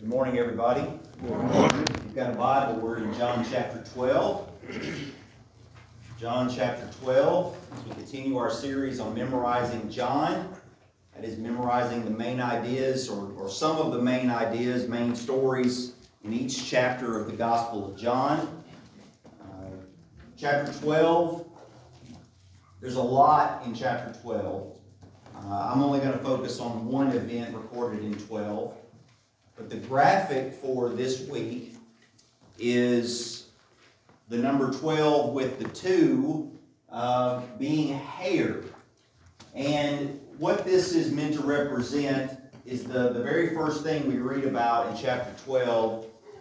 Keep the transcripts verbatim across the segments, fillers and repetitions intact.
Good morning, everybody. Good morning. If you've got a Bible, we're in John chapter twelve. John chapter twelve, as we continue our series on memorizing John. That is memorizing the main ideas, or, or some of the main ideas, main stories in each chapter of the Gospel of John. Uh, chapter twelve, there's a lot in chapter twelve. Uh, I'm only going to focus on one event recorded in twelve. But the graphic for this week is the number twelve with the two uh, being hair. And what this is meant to represent is the, the very first thing we read about in chapter twelve,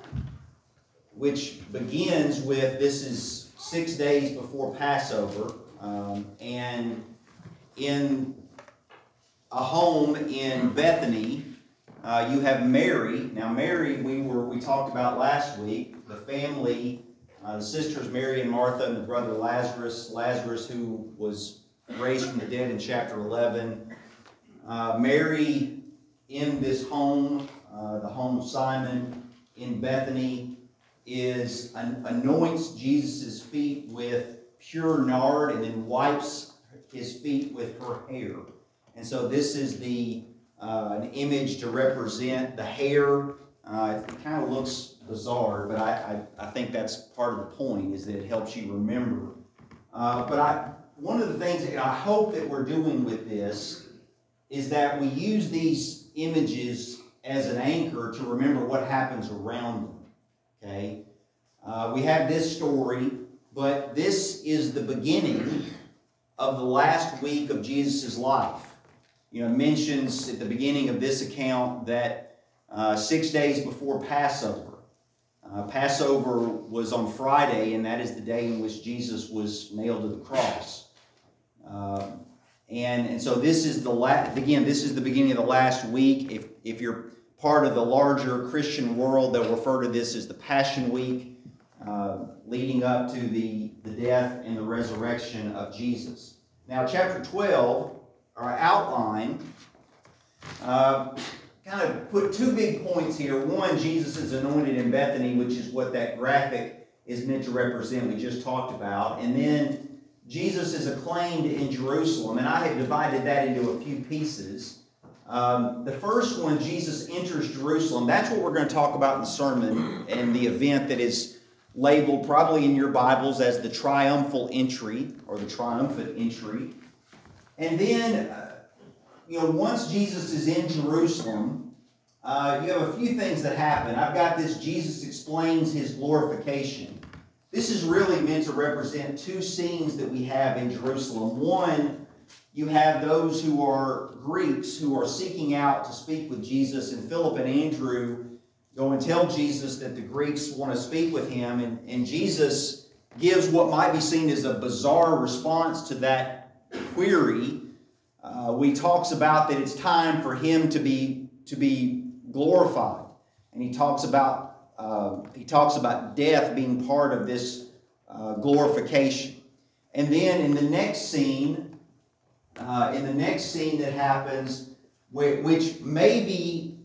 which begins with, this is six days before Passover, um, and in a home in Bethany, Uh, you have Mary. Now, Mary, we were we talked about last week. The family, uh, the sisters Mary and Martha, and the brother Lazarus. Lazarus, who was raised from the dead in chapter eleven. Uh, Mary, in this home, uh, the home of Simon in Bethany, is an, anoints Jesus' feet with pure nard, and then wipes his feet with her hair. And so this is the Uh, an image to represent the hair. Uh, it kind of looks bizarre, but I, I, I think that's part of the point, is that it helps you remember. Uh, but I, one of the things that I hope that we're doing with this is that we use these images as an anchor to remember what happens around them. Okay? Uh, we have this story, but this is the beginning of the last week of Jesus' life. You know, it mentions at the beginning of this account that uh, six days before Passover. Uh, Passover was on Friday, and that is the day in which Jesus was nailed to the cross. Uh, and, and so this is the last, again, this is the beginning of the last week. If, if you're part of the larger Christian world, they'll refer to this as the Passion Week, uh, leading up to the, the death and the resurrection of Jesus. Now, chapter twelve, our outline, uh, kind of put two big points here. One, Jesus is anointed in Bethany, which is what that graphic is meant to represent, we just talked about. And then Jesus is acclaimed in Jerusalem, and I have divided that into a few pieces. Um, the first one, Jesus enters Jerusalem. That's what we're going to talk about in the sermon, and the event that is labeled probably in your Bibles as the triumphal entry, or the triumphant entry. And then, uh, you know, once Jesus is in Jerusalem, uh, you have a few things that happen. I've got this, Jesus explains his glorification. This is really meant to represent two scenes that we have in Jerusalem. One, you have those who are Greeks who are seeking out to speak with Jesus, and Philip and Andrew go and tell Jesus that the Greeks want to speak with him, and, and Jesus gives what might be seen as a bizarre response to that query. Uh, we talks about that it's time for him to be to be glorified, and he talks about uh, he talks about death being part of this uh, glorification. And then in the next scene, uh, in the next scene that happens, which may be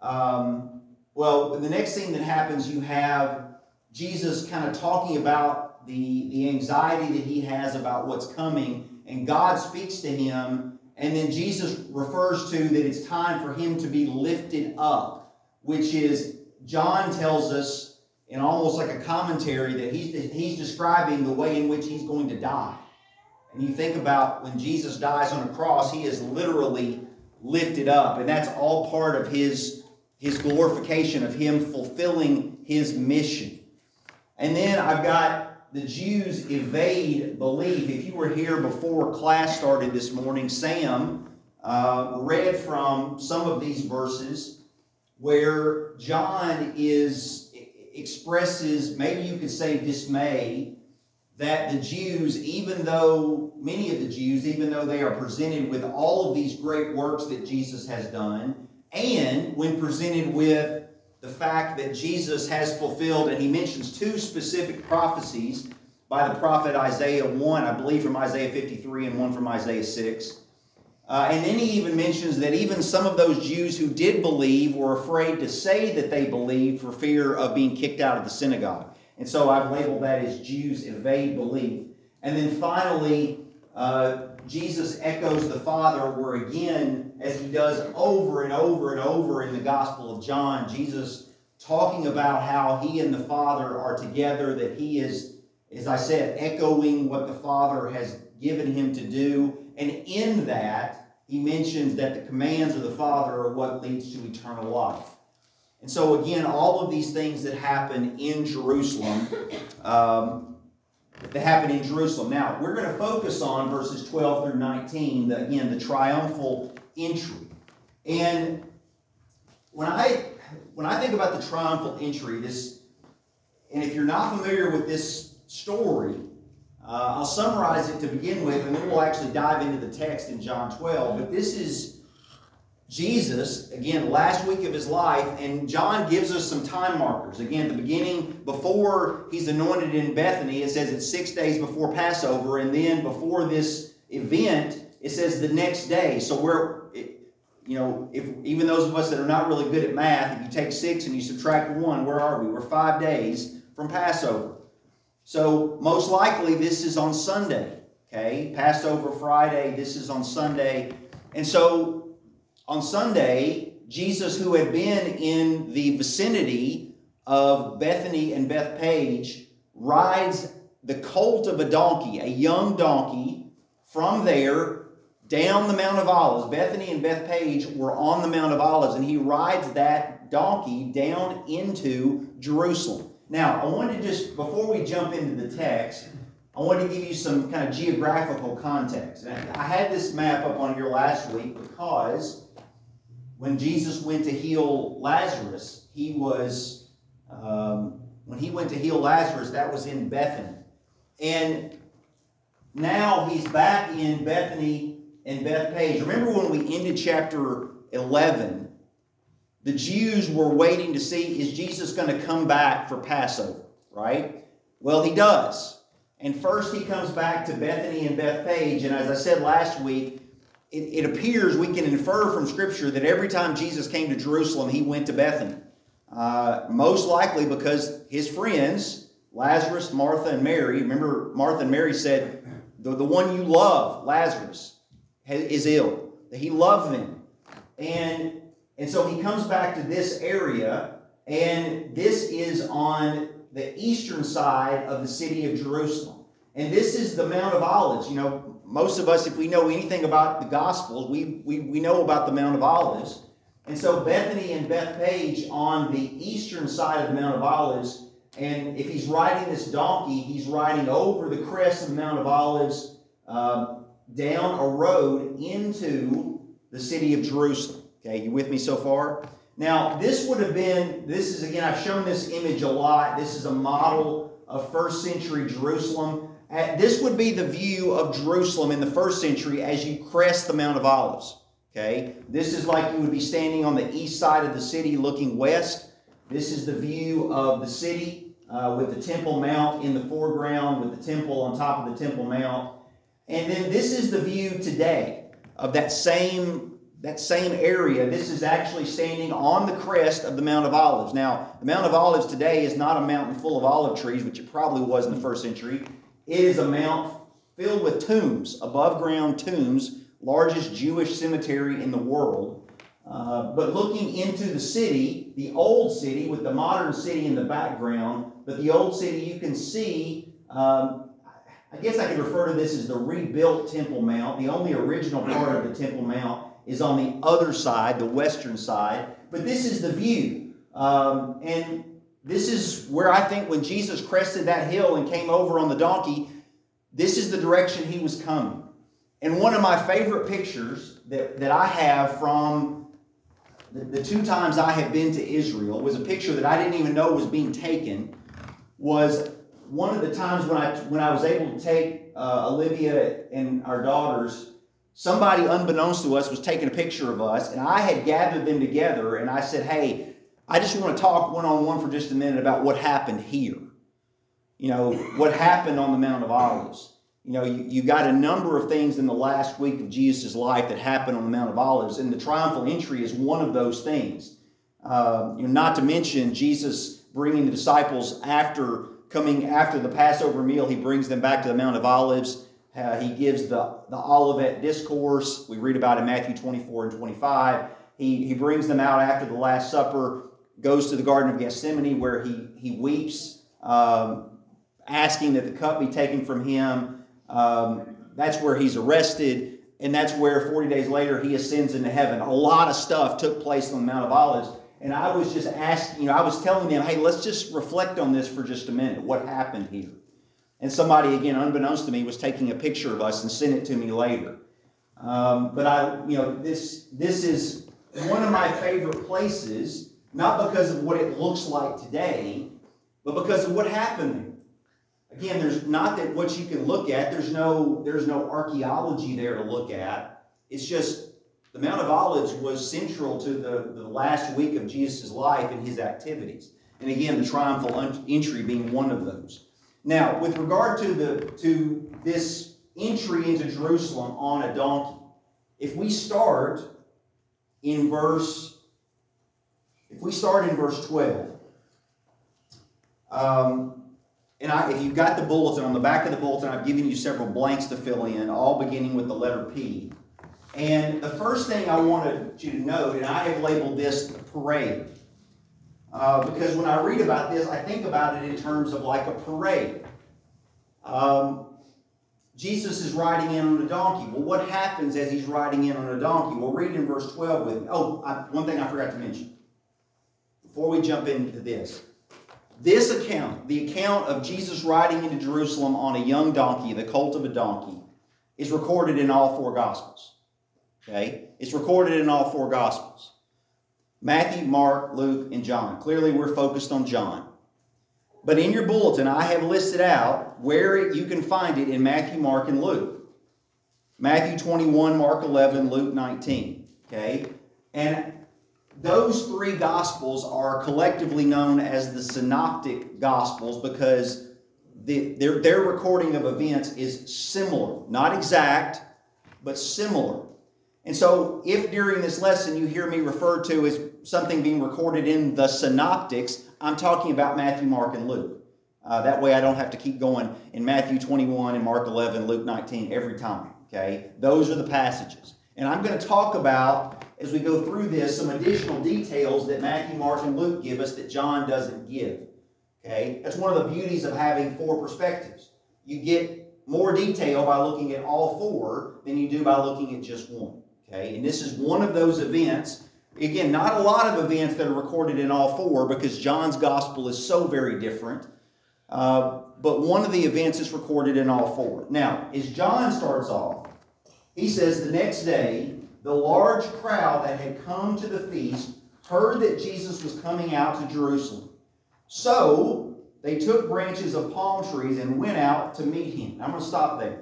um, well, in the next scene that happens, you have Jesus kind of talking about the the anxiety that he has about what's coming. And God speaks to him, and then Jesus refers to that it's time for him to be lifted up, which is, John tells us in almost like a commentary that he's, he's describing the way in which he's going to die. And you think about when Jesus dies on a cross, he is literally lifted up, and that's all part of his, his glorification, of him fulfilling his mission. And then I've got the Jews evade belief. If you were here before class started this morning, Sam uh, read from some of these verses where John is expresses, maybe you could say, dismay that the Jews, even though, many of the Jews, even though they are presented with all of these great works that Jesus has done, and when presented with the fact that Jesus has fulfilled, and he mentions two specific prophecies by the prophet Isaiah, one I believe from Isaiah fifty-three and one from Isaiah six. Uh, and then he even mentions that even some of those Jews who did believe were afraid to say that they believed for fear of being kicked out of the synagogue. And so I've labeled that as Jews evade belief. And then finally, uh, Jesus echoes the Father, where again, as he does over and over and over in the Gospel of John, Jesus talking about how he and the Father are together, that he is, as I said, echoing what the Father has given him to do. And in that, he mentions that the commands of the Father are what leads to eternal life. And so again, all of these things that happen in Jerusalem, um, that happen in Jerusalem. Now, we're going to focus on verses twelve through nineteen, the, again, the triumphal entry. And when I when I think about the triumphal entry, this, and if you're not familiar with this story, uh, I'll summarize it to begin with, and then we'll actually dive into the text in John twelve. But this is Jesus, again, last week of his life, and John gives us some time markers. Again, the beginning, before he's anointed in Bethany, it says it's six days before Passover, and then before this event, it says the next day. So we're, you know, if even those of us that are not really good at math, if you take six and you subtract one, where are we? We're five days from Passover. So most likely this is on Sunday, okay? Passover Friday, this is on Sunday. And so on Sunday, Jesus, who had been in the vicinity of Bethany and Bethpage, rides the colt of a donkey, a young donkey, from there down the Mount of Olives. Bethany and Bethpage were on the Mount of Olives, and he rides that donkey down into Jerusalem. Now, I want to just, before we jump into the text, I want to give you some kind of geographical context. And I had this map up on here last week because when Jesus went to heal Lazarus, he was, um, when he went to heal Lazarus, that was in Bethany. And now he's back in Bethany and Bethpage. Remember when we ended chapter eleven, the Jews were waiting to see, is Jesus going to come back for Passover, right? Well, he does. And first he comes back to Bethany and Bethpage, and as I said last week, It, it appears we can infer from Scripture that every time Jesus came to Jerusalem, he went to Bethany. Uh, most likely because his friends, Lazarus, Martha, and Mary, remember Martha and Mary said, the, the one you love, Lazarus, is ill. That he loved them. And, and so he comes back to this area, and this is on the eastern side of the city of Jerusalem. And this is the Mount of Olives. You know, most of us, if we know anything about the Gospels, we, we, we know about the Mount of Olives. And so Bethany and Bethpage on the eastern side of the Mount of Olives. And if he's riding this donkey, he's riding over the crest of the Mount of Olives, um, down a road into the city of Jerusalem. Okay, you with me so far? Now, this would have been, this is, again, I've shown this image a lot. This is a model of first century Jerusalem. This would be the view of Jerusalem in the first century as you crest the Mount of Olives. Okay, this is like you would be standing on the east side of the city looking west. This is the view of the city uh, with the Temple Mount in the foreground, with the temple on top of the Temple Mount. And then this is the view today of that same, that same area. This is actually standing on the crest of the Mount of Olives. Now, the Mount of Olives today is not a mountain full of olive trees, which it probably was in the first century. It is a mount filled with tombs, above ground tombs, largest Jewish cemetery in the world. Uh, but looking into the city, the old city with the modern city in the background, but the old city you can see, um, I guess I could refer to this as the rebuilt Temple Mount. The only original part of the Temple Mount is on the other side, the western side. But this is the view. Um, and This is where I think when Jesus crested that hill and came over on the donkey, this is the direction he was coming. And one of my favorite pictures that, that I have from the, the two times I have been to Israel was a picture that I didn't even know was being taken. Was one of the times when I when I was able to take uh, Olivia and our daughters, somebody unbeknownst to us was taking a picture of us, and I had gathered them together, and I said, hey, I just want to talk one-on-one for just a minute about what happened here. You know, what happened on the Mount of Olives. You know, you, you got a number of things in the last week of Jesus' life that happened on the Mount of Olives, and the triumphal entry is one of those things. Uh, you know, not to mention Jesus bringing the disciples after coming after the Passover meal, he brings them back to the Mount of Olives. Uh, he gives the, the Olivet Discourse. We read about in Matthew twenty-four and twenty-five. He, he brings them out after the Last Supper, goes to the Garden of Gethsemane where he, he weeps, um, asking that the cup be taken from him. Um, that's where he's arrested, and that's where forty days later he ascends into heaven. A lot of stuff took place on the Mount of Olives, and I was just asking, you know, I was telling them, hey, let's just reflect on this for just a minute. What happened here? And somebody, again, unbeknownst to me, was taking a picture of us and sent it to me later. Um, but I, you know, this this is one of my favorite places, not because of what it looks like today, but because of what happened there. Again, there's not that what you can look at. There's no there's no archaeology there to look at. It's just the Mount of Olives was central to the, the last week of Jesus' life and his activities. And again, the triumphal entry being one of those. Now, with regard to the to this entry into Jerusalem on a donkey, if we start in verse, if we start in verse twelve, um, and I, if you've got the bulletin, on the back of the bulletin, I've given you several blanks to fill in, all beginning with the letter P. And the first thing I wanted you to note, and I have labeled this the parade, uh, because when I read about this, I think about it in terms of like a parade. Um, Jesus is riding in on a donkey. Well, what happens as he's riding in on a donkey? Well, read in verse twelve with me. Oh, I, one thing I forgot to mention before we jump into this. This account, the account of Jesus riding into Jerusalem on a young donkey, the colt of a donkey, is recorded in all four Gospels. Okay? It's recorded in all four Gospels. Matthew, Mark, Luke, and John. Clearly, we're focused on John. But in your bulletin, I have listed out where it, you can find it in Matthew, Mark, and Luke. Matthew twenty-one, Mark eleven, Luke nineteen. Okay? And those three Gospels are collectively known as the Synoptic Gospels because the, their, their recording of events is similar. Not exact, but similar. And so if during this lesson you hear me refer to as something being recorded in the Synoptics, I'm talking about Matthew, Mark, and Luke. Uh, that way I don't have to keep going in Matthew twenty-one and Mark eleven, Luke nineteen every time. Okay? Those are the passages. And I'm going to talk about, as we go through this, some additional details that Matthew, Mark, and Luke give us that John doesn't give. Okay? That's one of the beauties of having four perspectives. You get more detail by looking at all four than you do by looking at just one. Okay? And this is one of those events. Again, not a lot of events that are recorded in all four because John's gospel is so very different. Uh, but one of the events is recorded in all four. Now, as John starts off, he says, the next day, the large crowd that had come to the feast heard that Jesus was coming out to Jerusalem. So they took branches of palm trees and went out to meet him. I'm going to stop there.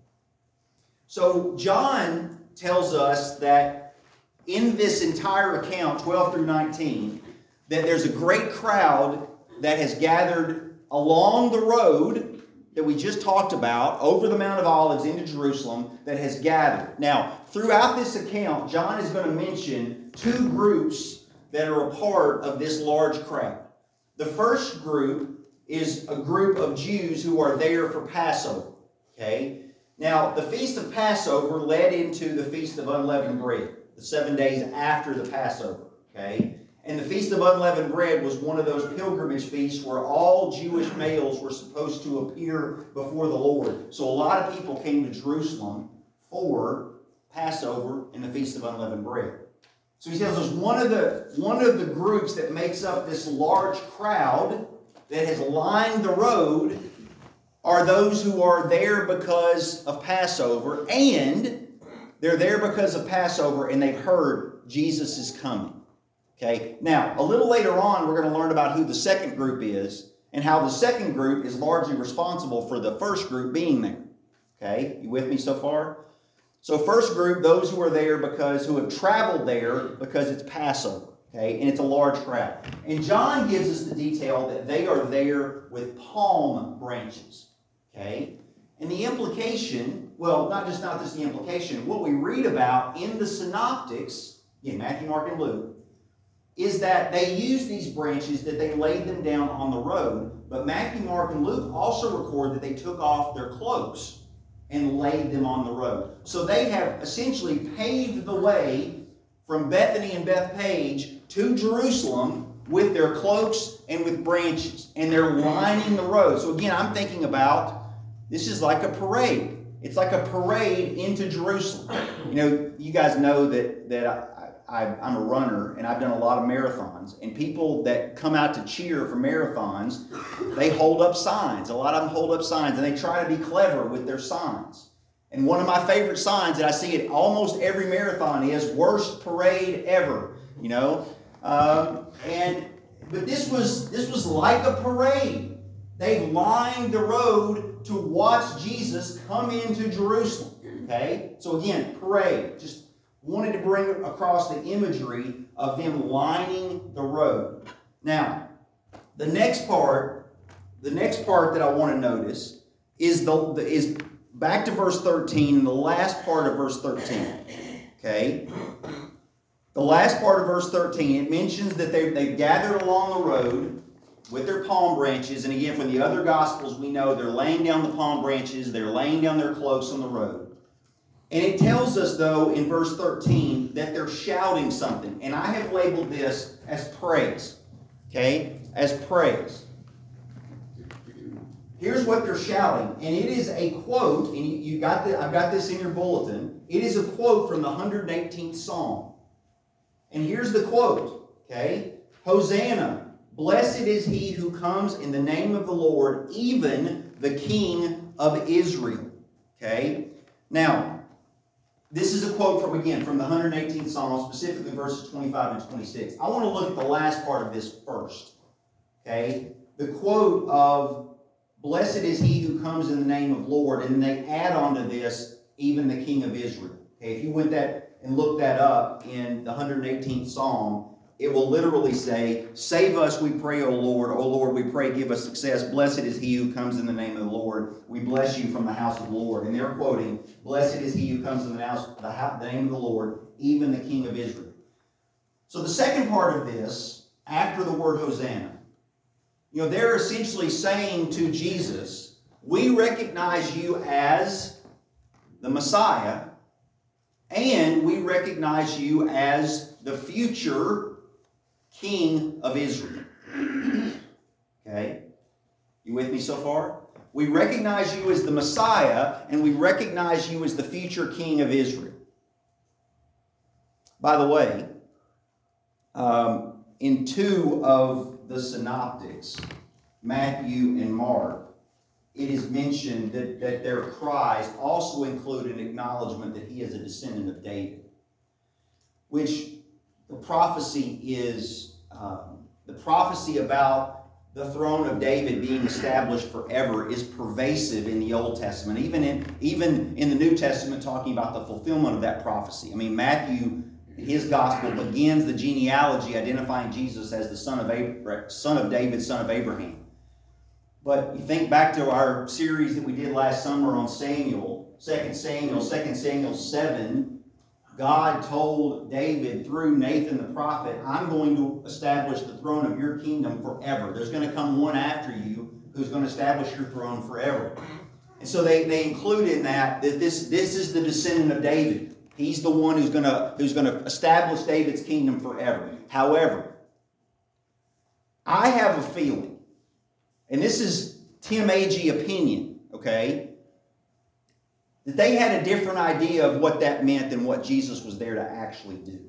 So John tells us that in this entire account, twelve through nineteen, that there's a great crowd that has gathered along the road that we just talked about, over the Mount of Olives into Jerusalem, that has gathered. Now, throughout this account, John is going to mention two groups that are a part of this large crowd. The first group is a group of Jews who are there for Passover. Okay? Now, the Feast of Passover led into the Feast of Unleavened Bread, the seven days after the Passover. Okay? And the Feast of Unleavened Bread was one of those pilgrimage feasts where all Jewish males were supposed to appear before the Lord. So a lot of people came to Jerusalem for Passover and the Feast of Unleavened Bread. So he tells us one of the, one of the groups that makes up this large crowd that has lined the road are those who are there because of Passover, and they're there because of Passover and they've heard Jesus is coming. Okay, now, a little later on, we're going to learn about who the second group is and how the second group is largely responsible for the first group being there. Okay, you with me so far? So first group, those who are there because, who have traveled there because it's Passover. Okay, and it's a large crowd. And John gives us the detail that they are there with palm branches. Okay, And the implication, well, not just not just the implication, what we read about in the synoptics, in Matthew, Mark, and Luke, is that they used these branches, that they laid them down on the road. But Matthew, Mark, and Luke also record that they took off their cloaks and laid them on the road. So they have essentially paved the way from Bethany and Bethpage to Jerusalem with their cloaks and with branches. And they're lining the road. So again, I'm thinking about, this is like a parade. It's like a parade into Jerusalem. You know, you guys know that, that I, I, I'm a runner, and I've done a lot of marathons. And people that come out to cheer for marathons, they hold up signs. A lot of them hold up signs, and they try to be clever with their signs. And one of my favorite signs that I see at almost every marathon is "Worst Parade Ever." You know, um, and but this was this was like a parade. They lined the road to watch Jesus come into Jerusalem. Okay, so again, parade. Just wanted to bring across the imagery of them lining the road. Now, the next part, the next part that I want to notice is the is back to verse thirteen, the last part of verse thirteen. Okay, the last part of verse thirteen, it mentions that they've they've gathered along the road with their palm branches, and again, from the other Gospels, we know they're laying down the palm branches, they're laying down their cloaks on the road. And it tells us, though, in verse thirteen, that they're shouting something. And I have labeled this as praise. Okay? As praise. Here's what they're shouting. And it is a quote, and you, you got the, I've got this in your bulletin. It is a quote from the one hundred eighteenth Psalm. And here's the quote. Okay? Hosanna, blessed is he who comes in the name of the Lord, even the King of Israel. Okay? Now, this is a quote from, again, from the one hundred eighteenth Psalm, specifically verses twenty-five and twenty-six. I want to look at the last part of this first. Okay? The quote of, blessed is he who comes in the name of Lord, and then they add on to this, even the King of Israel. Okay? If you went that and looked that up in the one hundred eighteenth Psalm, it will literally say, save us, we pray, O Lord. O Lord, we pray, give us success. Blessed is he who comes in the name of the Lord. We bless you from the house of the Lord. And they're quoting, blessed is he who comes in the, house, the, house, the name of the Lord, even the King of Israel. So the second part of this, after the word Hosanna, you know, they're essentially saying to Jesus, we recognize you as the Messiah, and we recognize you as the future King of Israel. Okay? You with me so far? We recognize you as the Messiah, and we recognize you as the future King of Israel. By the way, um, in two of the synoptics, Matthew and Mark, it is mentioned that, that their cries also include an acknowledgement that he is a descendant of David, which the prophecy is, um, the prophecy about the throne of David being established forever is pervasive in the Old Testament, even in, even in the New Testament, talking about the fulfillment of that prophecy. I mean, Matthew, his gospel begins the genealogy identifying Jesus as the son of Abraham, son of David, son of Abraham. But you think back to our series that we did last summer on Samuel, Second Samuel, Second Samuel seven, God told David through Nathan the prophet, I'm going to establish the throne of your kingdom forever. There's going to come one after you who's going to establish your throne forever. And so they, they include in that that this, this is the descendant of David. He's the one who's going to, who's going to establish David's kingdom forever. However, I have a feeling, and this is Tim Agee opinion, okay, that they had a different idea of what that meant than what Jesus was there to actually do.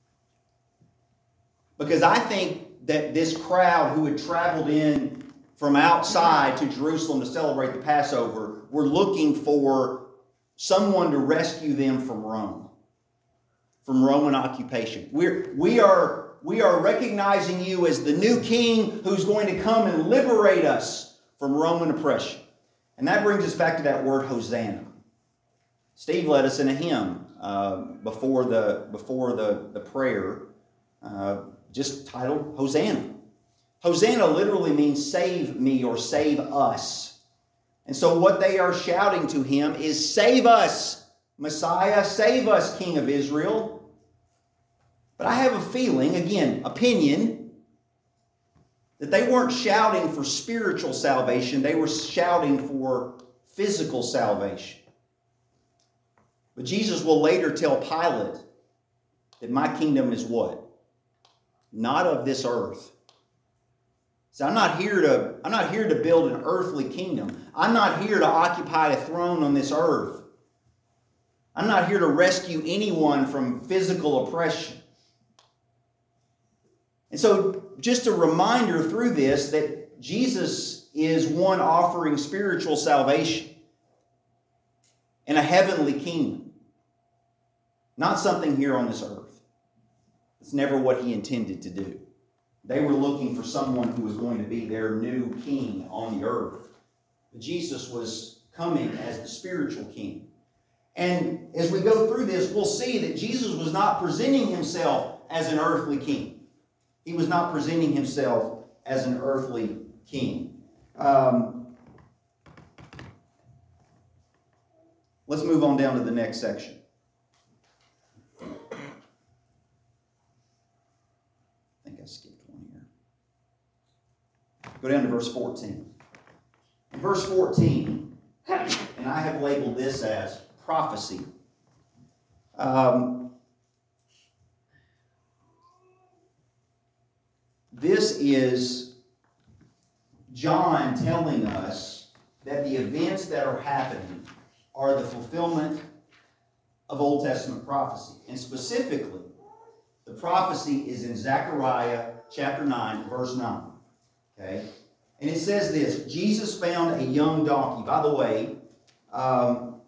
Because I think that this crowd who had traveled in from outside to Jerusalem to celebrate the Passover were looking for someone to rescue them from Rome, from Roman occupation. We're, we are, we are recognizing you as the new king who's going to come and liberate us from Roman oppression. And that brings us back to that word Hosanna. Steve led us in a hymn uh, before the before the, the prayer, uh, just titled Hosanna. Hosanna literally means save me or save us. And so what they are shouting to him is, "Save us, Messiah, save us, King of Israel." But I have a feeling, again, opinion, that they weren't shouting for spiritual salvation. They were shouting for physical salvation. But Jesus will later tell Pilate that my kingdom is what? Not of this earth. So I'm not here to, I'm not here to build an earthly kingdom. I'm not here to occupy a throne on this earth. I'm not here to rescue anyone from physical oppression. And so just a reminder through this that Jesus is one offering spiritual salvation and a heavenly kingdom. Not something here on this earth. It's never what he intended to do. They were looking for someone who was going to be their new king on the earth. But Jesus was coming as the spiritual king. And as we go through this, we'll see that Jesus was not presenting himself as an earthly king. He was not presenting himself as an earthly king. Um, let's move on down to the next section. I think I skipped one here. Go down to verse fourteen. In verse fourteen, and I have labeled this as prophecy. Um, this is John telling us that the events that are happening are the fulfillment of Old Testament prophecy. And specifically, the prophecy is in Zechariah chapter nine, verse nine. Okay? And it says this: Jesus found a young donkey. By the way, um,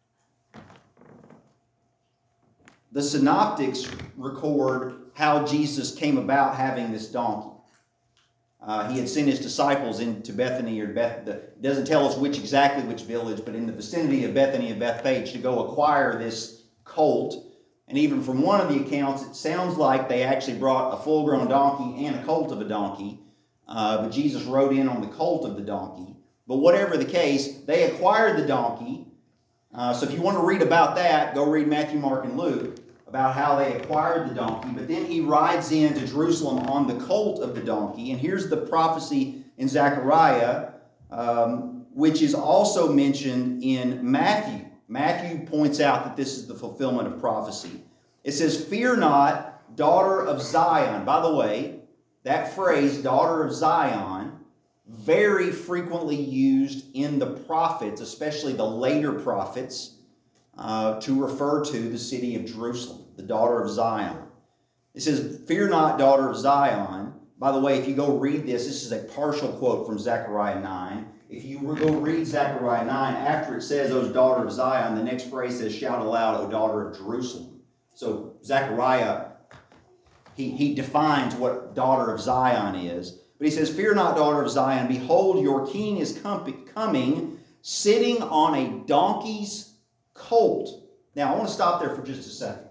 the synoptics record how Jesus came about having this donkey. Uh, he had sent his disciples into Bethany, or Beth. The, it doesn't tell us which exactly which village, but in the vicinity of Bethany and Bethphage, to go acquire this colt. And even from one of the accounts, it sounds like they actually brought a full-grown donkey and a colt of a donkey. Uh, but Jesus rode in on the colt of the donkey. But whatever the case, they acquired the donkey. Uh, so if you want to read about that, go read Matthew, Mark, and Luke about how they acquired the donkey. But then he rides into Jerusalem on the colt of the donkey. And here's the prophecy in Zechariah, um, which is also mentioned in Matthew. Matthew points out that this is the fulfillment of prophecy. It says, "Fear not, daughter of Zion." By the way, that phrase, daughter of Zion, very frequently used in the prophets, especially the later prophets, uh, to refer to the city of Jerusalem, the daughter of Zion. It says, "Fear not, daughter of Zion." By the way, if you go read this, this is a partial quote from Zechariah nine. If you go read Zechariah nine, after it says, "O daughter of Zion," the next phrase says, "Shout aloud, O daughter of Jerusalem." So Zechariah, He, he defines what daughter of Zion is. But he says, "Fear not, daughter of Zion. Behold, your king is coming, sitting on a donkey's colt." Now, I want to stop there for just a second.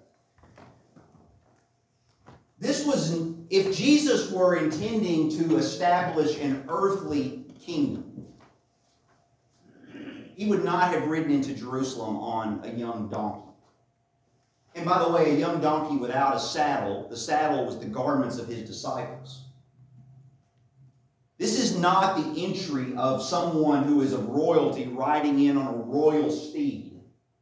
This was, if Jesus were intending to establish an earthly kingdom, he would not have ridden into Jerusalem on a young donkey. And by the way, a young donkey without a saddle, the saddle was the garments of his disciples. This is not the entry of someone who is of royalty riding in on a royal steed.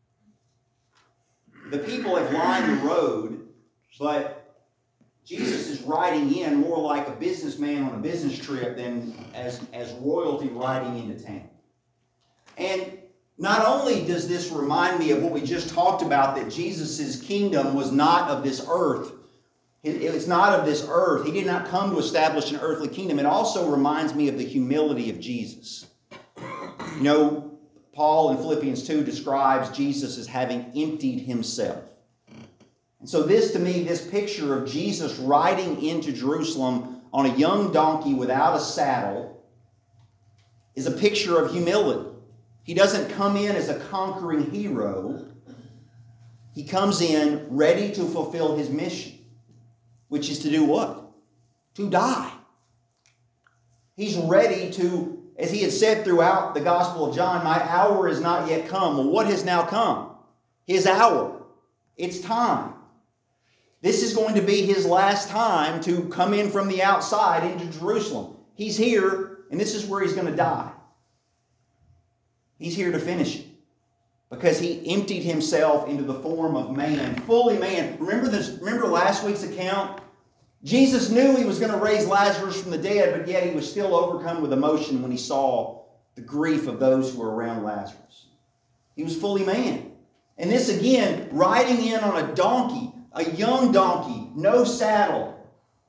The people have lined the road, but Jesus is riding in more like a businessman on a business trip than as, as royalty riding into town. And not only does this remind me of what we just talked about, that Jesus' kingdom was not of this earth. It's not of this earth. He did not come to establish an earthly kingdom. It also reminds me of the humility of Jesus. You know, Paul in Philippians two describes Jesus as having emptied himself. And so this, to me, this picture of Jesus riding into Jerusalem on a young donkey without a saddle is a picture of humility. He doesn't come in as a conquering hero. He comes in ready to fulfill his mission, which is to do what? To die. He's ready to as he had said throughout the Gospel of John, my hour is not yet come. Well, what has now come? His hour. It's time. This is going to be his last time to come in from the outside into Jerusalem. He's here, and this is where he's going to die. He's here to finish it. Because he emptied himself into the form of man, fully man. Remember this? Remember last week's account? Jesus knew he was going to raise Lazarus from the dead, but yet he was still overcome with emotion when he saw the grief of those who were around Lazarus. He was fully man. And this again, riding in on a donkey, a young donkey, no saddle,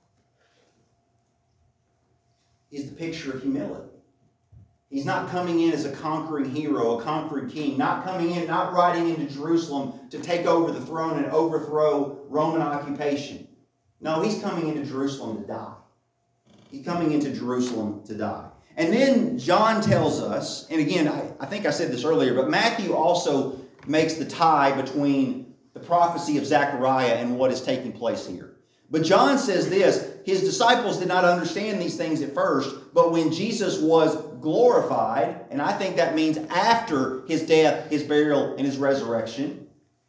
is the picture of humility. He's not coming in as a conquering hero, a conquering king, not coming in, not riding into Jerusalem to take over the throne and overthrow Roman occupation. No, he's coming into Jerusalem to die. He's coming into Jerusalem to die. And then John tells us, and again, I, I think I said this earlier, but Matthew also makes the tie between the prophecy of Zechariah and what is taking place here. But John says this, his disciples did not understand these things at first, but when Jesus was glorified, and I think that means after his death, his burial, and his resurrection,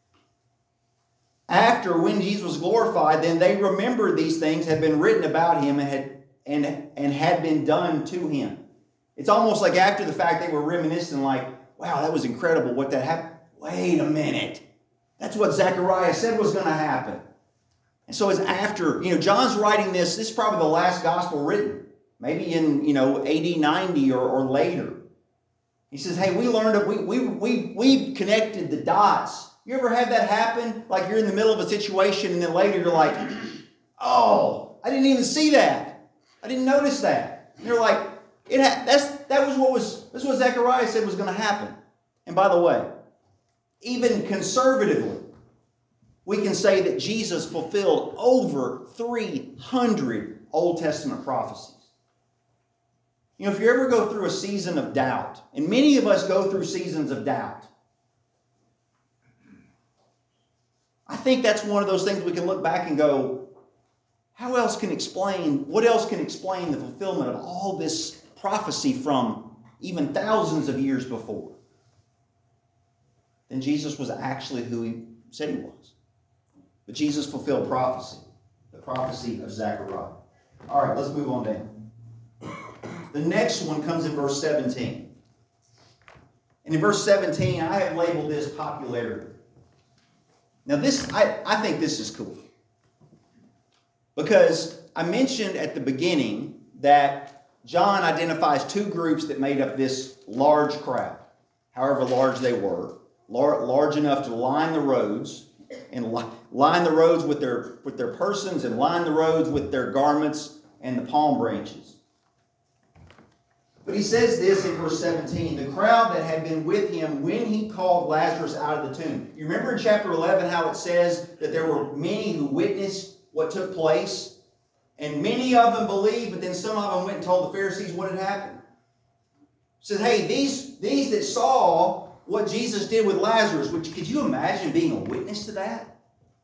after when Jesus was glorified, then they remembered these things had been written about him and had, and, and had been done to him. It's almost like after the fact they were reminiscing like, wow, that was incredible what that happened. Wait a minute. That's what Zechariah said was going to happen. And so it's after, you know, John's writing this, this is probably the last gospel written. Maybe in, you know, A D ninety or, or later. He says, hey, we learned it, we, we, we, we connected the dots. You ever had that happen? Like you're in the middle of a situation and then later you're like, oh, I didn't even see that. I didn't notice that. And you're like, it ha- that's that was what was that's what Zechariah said was going to happen. And by the way, even conservatively, we can say that Jesus fulfilled over three hundred Old Testament prophecies. You know, if you ever go through a season of doubt, and many of us go through seasons of doubt, I think that's one of those things we can look back and go, how else can explain, what else can explain the fulfillment of all this prophecy from even thousands of years before? Then Jesus was actually who he said he was. But Jesus fulfilled prophecy, the prophecy of Zechariah. All right, let's move on down. The next one comes in verse seventeen. And in verse seventeen, I have labeled this popularity. Now this, I, I think this is cool. Because I mentioned at the beginning that John identifies two groups that made up this large crowd, however large they were, large enough to line the roads, and line the roads with their, with their persons, and line the roads with their garments and the palm branches. But he says this in verse seventeen, the crowd that had been with him when he called Lazarus out of the tomb. You remember in chapter eleven how it says that there were many who witnessed what took place? And many of them believed, but then some of them went and told the Pharisees what had happened. It says, hey, these, these that saw what Jesus did with Lazarus, which could you imagine being a witness to that?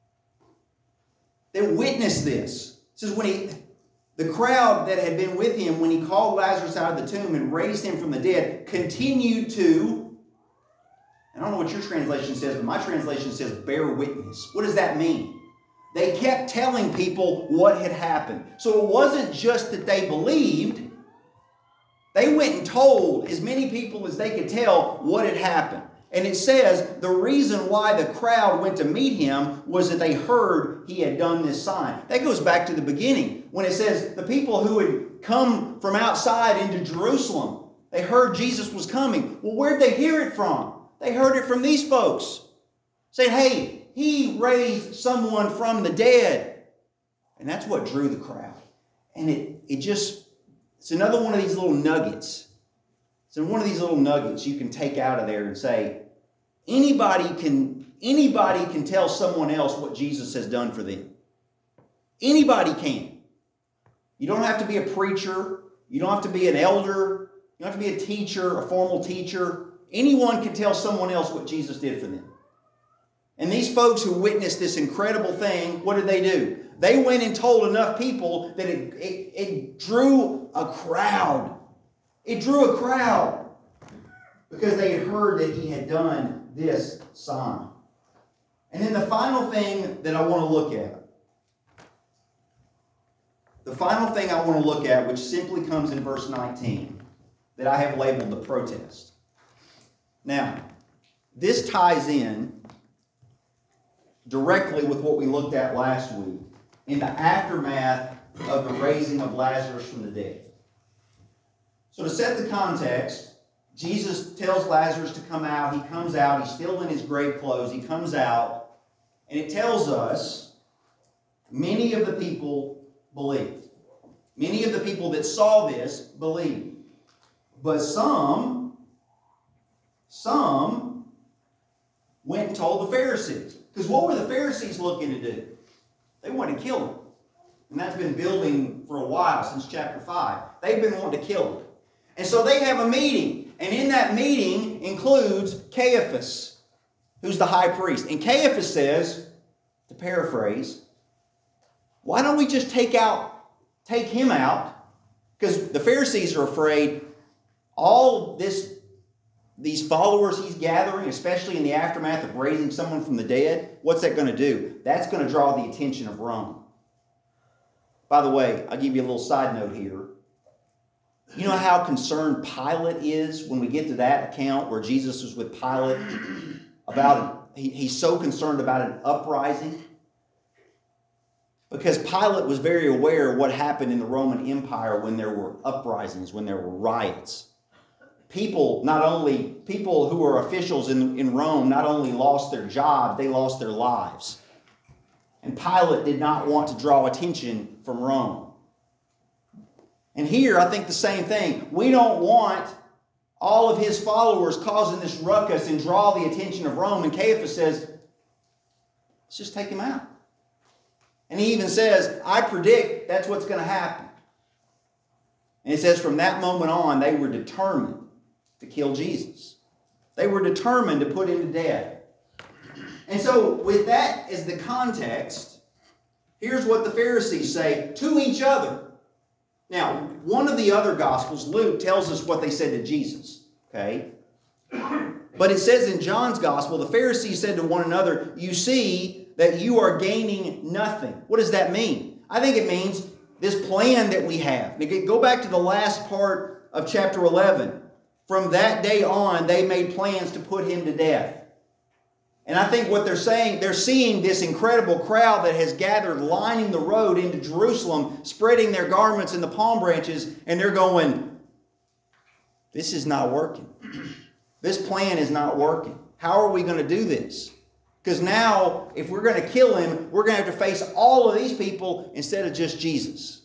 They witnessed this. It says when he... The crowd that had been with him when he called Lazarus out of the tomb and raised him from the dead continued to, I don't know what your translation says, but my translation says bear witness. What does that mean? They kept telling people what had happened. So it wasn't just that they believed. They went and told as many people as they could tell what had happened. And it says the reason why the crowd went to meet him was that they heard he had done this sign. That goes back to the beginning when it says the people who had come from outside into Jerusalem, they heard Jesus was coming. Well, where'd they hear it from? They heard it from these folks saying, hey, he raised someone from the dead. And that's what drew the crowd. And it, it just, it's another one of these little nuggets. So one of these little nuggets you can take out of there and say, anybody can, anybody can tell someone else what Jesus has done for them. Anybody can. You don't have to be a preacher. You don't have to be an elder. You don't have to be a teacher, a formal teacher. Anyone can tell someone else what Jesus did for them. And these folks who witnessed this incredible thing, what did they do? They went and told enough people that it, it, it drew a crowd. It drew a crowd because they had heard that he had done this sign. And then the final thing that I want to look at, the final thing I want to look at, which simply comes in verse nineteen, that I have labeled the protest. Now, this ties in directly with what we looked at last week in the aftermath of the raising of Lazarus from the dead. So to set the context, Jesus tells Lazarus to come out. He comes out. He's still in his grave clothes. He comes out. And it tells us many of the people believed. Many of the people that saw this believed. But some, some went and told the Pharisees. Because what were the Pharisees looking to do? They wanted to kill him. And that's been building for a while, since chapter five. They've been wanting to kill him. And so they have a meeting. And in that meeting includes Caiaphas, who's the high priest. And Caiaphas says, to paraphrase, why don't we just take out, take him out? Because the Pharisees are afraid all this, these followers he's gathering, especially in the aftermath of raising someone from the dead, what's that going to do? That's going to draw the attention of Rome. By the way, I'll give you a little side note here. You know how concerned Pilate is when we get to that account where Jesus was with Pilate about it? He, he's so concerned about an uprising? Because Pilate was very aware of what happened in the Roman Empire when there were uprisings, when there were riots. People, not only, people who were officials in, in Rome not only lost their jobs, they lost their lives. And Pilate did not want to draw attention from Rome. And here, I think the same thing. We don't want all of his followers causing this ruckus and draw the attention of Rome. And Caiaphas says, let's just take him out. And he even says, I predict that's what's going to happen. And it says from that moment on, they were determined to kill Jesus. They were determined to put him to death. And so with that as the context, here's what the Pharisees say to each other. Now, one of the other Gospels, Luke, tells us what they said to Jesus. Okay? But it says in John's Gospel, the Pharisees said to one another, you see that you are gaining nothing. What does that mean? I think it means this plan that we have. Now, go back to the last part of chapter eleven. From that day on, they made plans to put him to death. And I think what they're saying, they're seeing this incredible crowd that has gathered lining the road into Jerusalem, spreading their garments in the palm branches, and they're going, this is not working. This plan is not working. How are we going to do this? Because now, if we're going to kill him, we're going to have to face all of these people instead of just Jesus.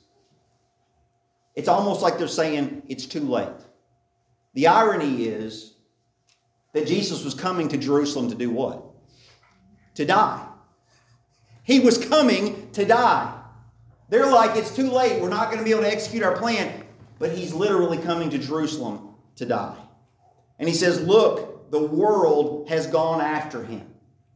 It's almost like they're saying it's too late. The irony is that Jesus was coming to Jerusalem to do what? To die. He was coming to die. They're like, it's too late. We're not going to be able to execute our plan. But he's literally coming to Jerusalem to die. And he says, look, the world has gone after him.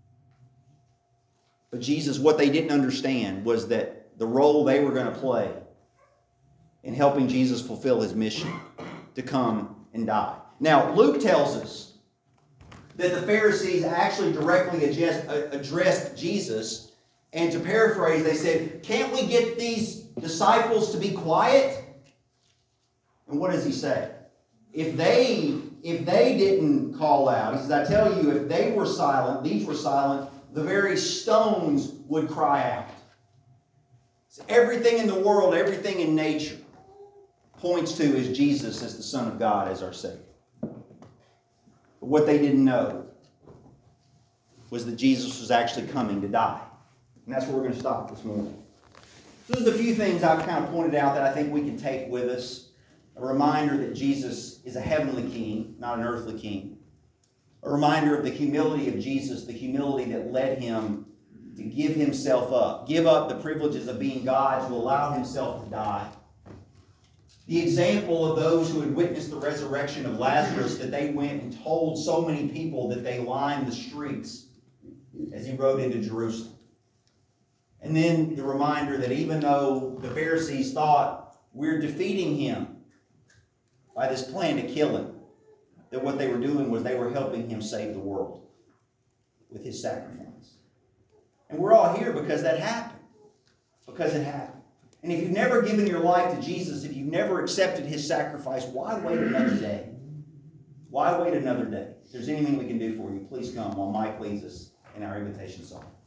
But Jesus, what they didn't understand was that the role they were going to play in helping Jesus fulfill his mission to come and die. Now, Luke tells us that the Pharisees actually directly addressed, addressed Jesus. And to paraphrase, they said, can't we get these disciples to be quiet? And what does he say? If they, if they didn't call out, he says, I tell you, if they were silent, these were silent, the very stones would cry out. So everything in the world, everything in nature points to is Jesus as the Son of God, as our Savior. But what they didn't know was that Jesus was actually coming to die. And that's where we're going to stop this morning. So there's a few things I've kind of pointed out that I think we can take with us. A reminder that Jesus is a heavenly king, not an earthly king. A reminder of the humility of Jesus, the humility that led him to give himself up, give up the privileges of being God to allow himself to die. The example of those who had witnessed the resurrection of Lazarus, that they went and told so many people that they lined the streets as he rode into Jerusalem. And then the reminder that even though the Pharisees thought we're defeating him by this plan to kill him. That what they were doing was they were helping him save the world with his sacrifice. And we're all here because that happened. Because it happened. And if you've never given your life to Jesus, if you've never accepted his sacrifice, why wait another day? Why wait another day? If there's anything we can do for you, please come while Mike leads us in our invitation song.